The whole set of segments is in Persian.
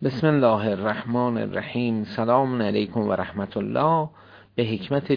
بسم الله الرحمن الرحیم. سلام علیکم و رحمت الله. به حکمت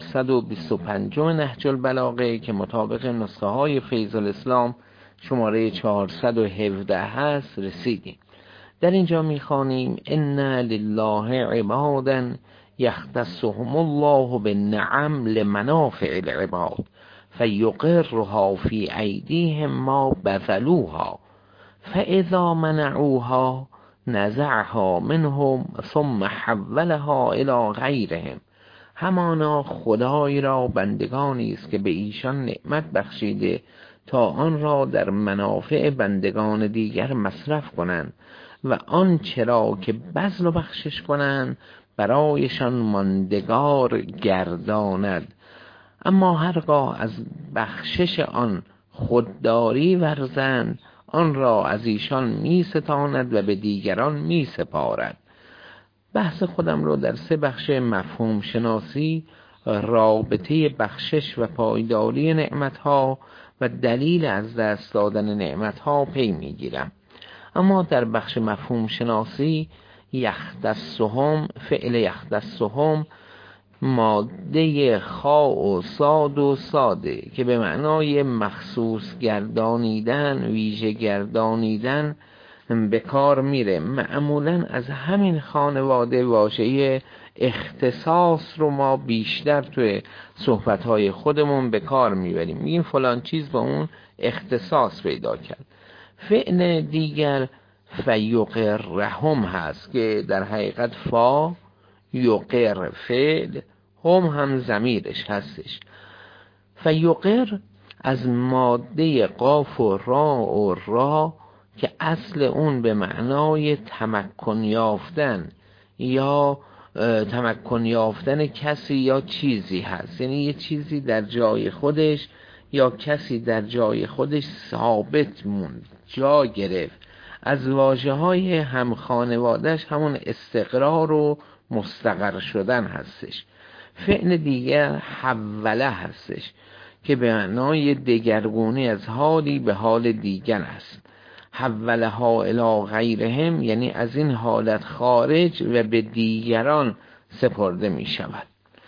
425 نهج البلاغه که مطابق نسخه های فیض الاسلام شماره 417 هست رسیدیم. در اینجا میخوانیم ان لله عبادا یختصهم الله بالنعم لمنافع العباد فیقرها فی ایدیهم ما بذلوها فاذا منعوها نزعها منهم ثم حولها الی غیرهم. همانا خدای را بندگانی است که به ایشان نعمت بخشیده تا آن را در منافع بندگان دیگر مصرف کنند و آن چرا که بذل و بخشش کنند برایشان ماندگار گرداند. اما هرگاه از بخشش آن خودداری ورزند آن را از ایشان می ستاند و به دیگران می سپارد. بحث خودم رو در 3 بخش مفهوم شناسی، رابطه بخشش و پایداری نعمتها و دلیل از دست دادن نعمتها پی می گیرم. اما در بخش مفهوم شناسی یختصهم، فعل یختصهم ماده خاء و صاد و ساده که به معنای مخصوص گردانیدن، ویژه گردانیدن به کار میره. معمولا از همین خانواده واژه اختصاص رو ما بیشتر توی صحبت‌های خودمون به کار میبریم، میگیم فلان چیز با اون اختصاص پیدا کرد. فعل دیگر فیقرهم هست که در حقیقت فا یقر فعل، هم ضمیرش هستش. فیقر از ماده قاف و را که اصل اون به معنای تمکن یافتن یا تمکن یافتن کسی یا چیزی هست، یعنی یه چیزی در جای خودش یا کسی در جای خودش ثابت موند، جا گرفت. از واژه‌های هم خانواده‌اش همون استقرار و مستقر شدن هستش. فعل دیگر حوله هستش که به معنای دگرگونی از حالی به حال دیگر است. حوله ها الی غیرهم یعنی از این حالت خارج و به دیگران سپرده می شود.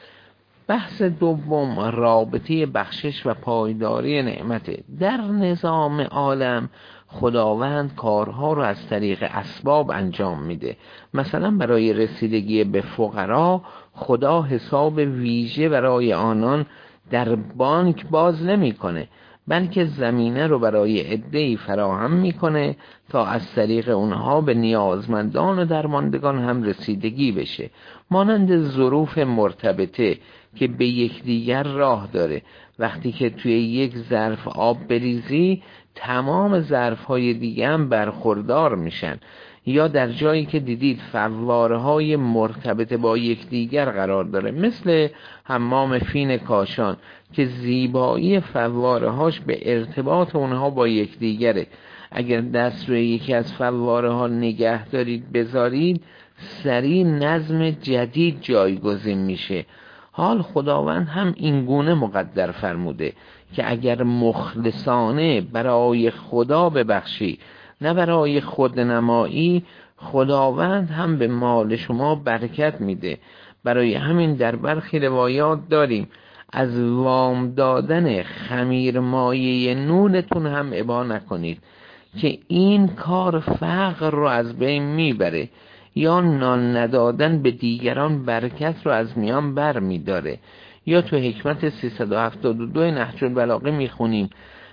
بحث دوم رابطه بخشش و پایداری نعمت. در نظام عالم خداوند کارها رو از طریق اسباب انجام میده. مثلا برای رسیدگی به فقرا خدا حساب ویژه برای آنان در بانک باز نمیکنه، بلکه زمینه رو برای عده‌ای فراهم میکنه تا از طریق اونها به نیازمندان و درماندگان هم رسیدگی بشه. مانند ظروف مرتبطه که به یکدیگر راه داره. وقتی که توی یک ظرف آب بریزی تمام ظرف‌های دیگه هم برخوردار میشن، یا در جایی که دیدید فواره‌های مرتبط با یکدیگر قرار داره، مثل حمام فین کاشان که زیبایی فواره‌هاش به ارتباط اونها با یکدیگره. اگر دست روی یکی از فواره‌ها نگه دارید بذارید سریع نظم جدید جایگزین میشه. حال خداوند هم این گونه مقدر فرموده که اگر مخلصانه برای خدا ببخشی نه برای خودنمایی، خداوند هم به مال شما برکت میده. برای همین در برخی روایات داریم از وام دادن خمیر مایه نونتون هم ابا نکنید که این کار فقر رو از بین میبره، یا نان ندادن به دیگران برکت رو از میان بر میداره. یا تو حکمت 372 نهج البلاغه میخونیم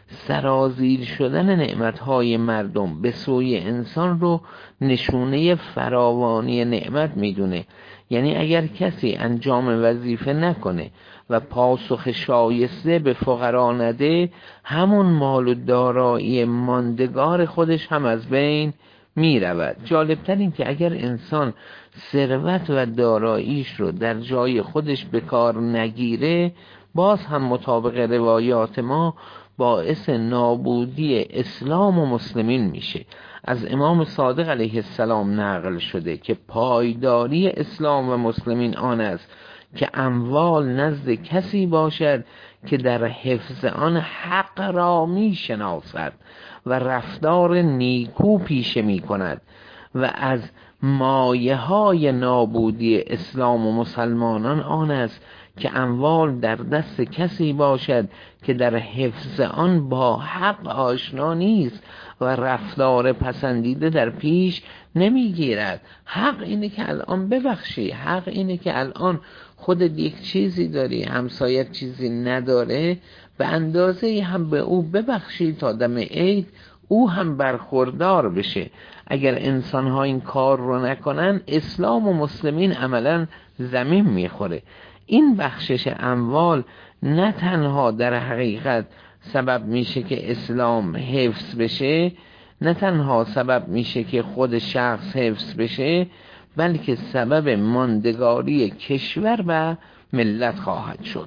سرازیر شدن نعمتهای مردم به سوی انسان رو نشونه فراوانی نعمت میدونه. یعنی اگر کسی انجام وظیفه نکنه و پاسخ شایسته به فقرا نده، همون مال و دارایی ماندگار خودش هم از بین می رود. جالبتر این که اگر انسان ثروت و داراییش رو در جای خودش به کار نگیره، باز هم مطابق روایات ما باعث نابودی اسلام و مسلمین میشه. از امام صادق علیه السلام نقل شده که پایداری اسلام و مسلمین آن است که اموال نزد کسی باشد که در حفظ آن حق را می شناسد و رفتار نیکو پیشه می کند و از مایه های نابودی اسلام و مسلمانان آن است که اموال در دست کسی باشد که در حفظ آن با حق آشنا نیست و رفتار پسندیده در پیش نمیگیرد. حق اینه که الان ببخشی، حق اینه که الان خودت یک چیزی داری، همسایت چیزی نداره، به اندازه هم به او ببخشی تا دم عید او هم برخوردار بشه. اگر انسان ها این کار رو نکنن، اسلام و مسلمین عملا زمین میخوره. این بخشش اموال نه تنها در حقیقت سبب میشه که اسلام حفظ بشه، نه تنها سبب میشه که خود شخص حفظ بشه، بلکه سبب ماندگاری کشور و ملت خواهد شد.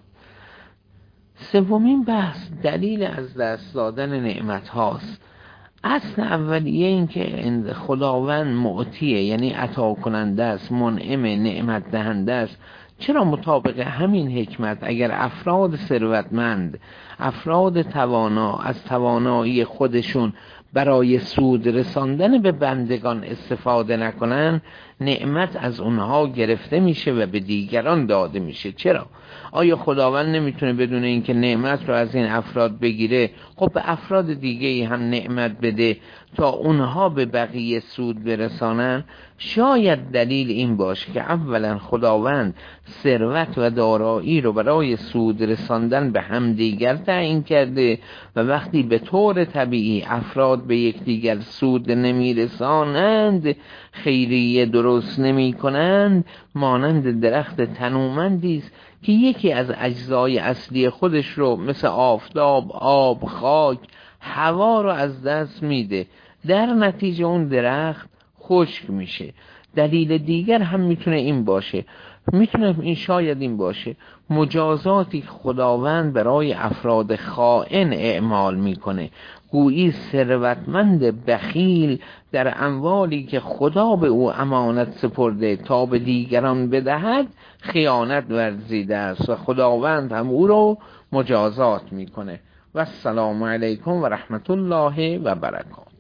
سومین بحث دلیل از دست دادن نعمت هاست. اصل اولیه این که خداوند معطیه، یعنی عطا کننده است، منعم، نعمت دهنده است. چرا مطابق همین حکمت اگر افراد ثروتمند، افراد توانا از توانایی خودشون برای سود رساندن به بندگان استفاده نکنن، نعمت از اونها گرفته میشه و به دیگران داده میشه؟ چرا؟ آیا خداوند نمیتونه بدون اینکه نعمت رو از این افراد بگیره خب به افراد دیگه هم نعمت بده تا اونها به بقیه سود برسانن؟ شاید دلیل این باشه که اولا خداوند ثروت و دارایی رو برای سود رساندن به همدیگر تعیین کرده و وقتی به طور طبیعی افراد به یکدیگر سود نمیرسانند، خیریه درست نمی کنند، مانند درخت تنومندی است که یکی از اجزای اصلی خودش رو مثل آفتاب، آب، خاک، هوا رو از دست میده، در نتیجه اون درخت خشک میشه. دلیل دیگر هم میتونه این باشه، میتونه این شاید این باشه مجازاتی که خداوند برای افراد خائن اعمال میکنه، گویی ثروتمند بخیل در اموالی که خدا به او امانت سپرده تا به دیگران بدهد خیانت ورزیده است و خداوند هم او رو مجازات میکنه. و السلام علیکم و رحمت الله و برکاته.